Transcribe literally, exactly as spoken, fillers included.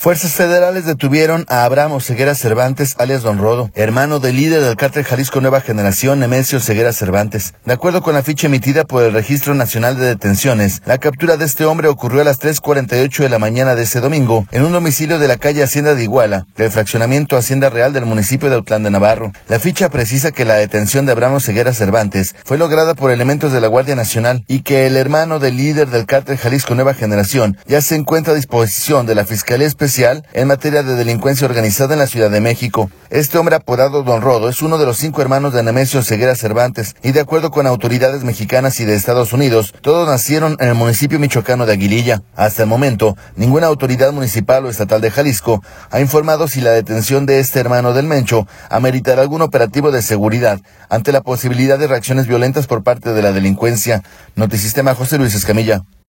Fuerzas federales detuvieron a Abraham Oseguera Cervantes, alias Don Rodo, hermano del líder del cártel Jalisco Nueva Generación, Nemesio Oseguera Cervantes. De acuerdo con la ficha emitida por el Registro Nacional de Detenciones, la captura de este hombre ocurrió a las tres cuarenta y ocho de la mañana de ese domingo en un domicilio de la calle Hacienda de Iguala, del fraccionamiento Hacienda Real del municipio de Autlán de Navarro. La ficha precisa que la detención de Abraham Oseguera Cervantes fue lograda por elementos de la Guardia Nacional y que el hermano del líder del cártel Jalisco Nueva Generación ya se encuentra a disposición de la Fiscalía Especial en materia de delincuencia organizada en la Ciudad de México. Este hombre apodado Don Rodo es uno de los cinco hermanos de Nemesio Oseguera Cervantes y de acuerdo con autoridades mexicanas y de Estados Unidos, todos nacieron en el municipio michoacano de Aguililla. Hasta el momento, ninguna autoridad municipal o estatal de Jalisco ha informado si la detención de este hermano del Mencho ameritará algún operativo de seguridad ante la posibilidad de reacciones violentas por parte de la delincuencia. Notisistema, José Luis Escamilla.